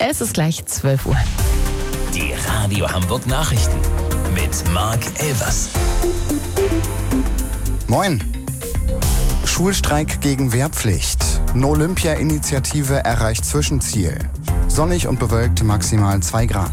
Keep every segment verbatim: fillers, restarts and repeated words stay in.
Es ist gleich zwölf Uhr. Die Radio Hamburg Nachrichten mit Marc Elvers. Moin. Schulstreik gegen Wehrpflicht. No-Olympia-Initiative erreicht Zwischenziel. Sonnig und bewölkt, maximal zwei Grad.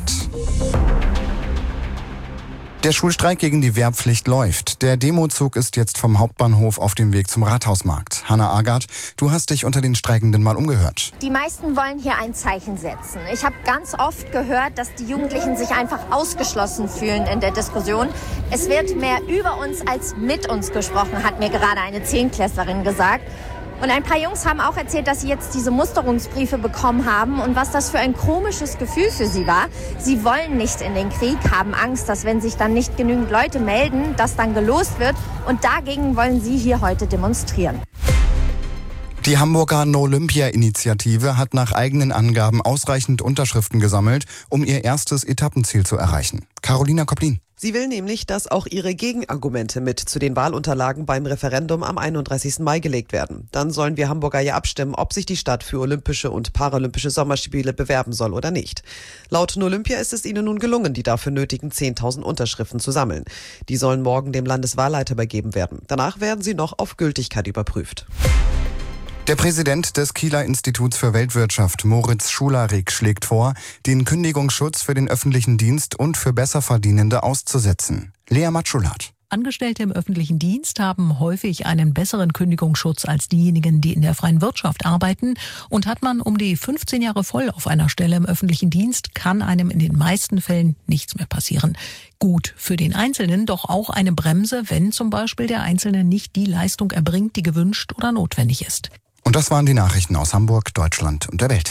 Der Schulstreik gegen die Wehrpflicht läuft. Der Demozug ist jetzt vom Hauptbahnhof auf dem Weg zum Rathausmarkt. Hanna Agard, du hast dich unter den Streikenden mal umgehört. Die meisten wollen hier ein Zeichen setzen. Ich habe ganz oft gehört, dass die Jugendlichen sich einfach ausgeschlossen fühlen in der Diskussion. Es wird mehr über uns als mit uns gesprochen, hat mir gerade eine Zehnklässlerin gesagt. Und ein paar Jungs haben auch erzählt, dass sie jetzt diese Musterungsbriefe bekommen haben und was das für ein komisches Gefühl für sie war. Sie wollen nicht in den Krieg, haben Angst, dass wenn sich dann nicht genügend Leute melden, das dann gelost wird. Und dagegen wollen sie hier heute demonstrieren. Die Hamburger No-Olympia-Initiative hat nach eigenen Angaben ausreichend Unterschriften gesammelt, um ihr erstes Etappenziel zu erreichen. Carolina Koplin. Sie will nämlich, dass auch ihre Gegenargumente mit zu den Wahlunterlagen beim Referendum am einunddreißigsten Mai gelegt werden. Dann sollen wir Hamburger ja abstimmen, ob sich die Stadt für olympische und paralympische Sommerspiele bewerben soll oder nicht. Laut No-Olympia ist es ihnen nun gelungen, die dafür nötigen zehntausend Unterschriften zu sammeln. Die sollen morgen dem Landeswahlleiter übergeben werden. Danach werden sie noch auf Gültigkeit überprüft. Der Präsident des Kieler Instituts für Weltwirtschaft, Moritz Schularik, schlägt vor, den Kündigungsschutz für den öffentlichen Dienst und für Besserverdienende auszusetzen. Lea Matschulat. Angestellte im öffentlichen Dienst haben häufig einen besseren Kündigungsschutz als diejenigen, die in der freien Wirtschaft arbeiten. Und hat man um die fünfzehn Jahre voll auf einer Stelle im öffentlichen Dienst, kann einem in den meisten Fällen nichts mehr passieren. Gut für den Einzelnen, doch auch eine Bremse, wenn zum Beispiel der Einzelne nicht die Leistung erbringt, die gewünscht oder notwendig ist. Und das waren die Nachrichten aus Hamburg, Deutschland und der Welt.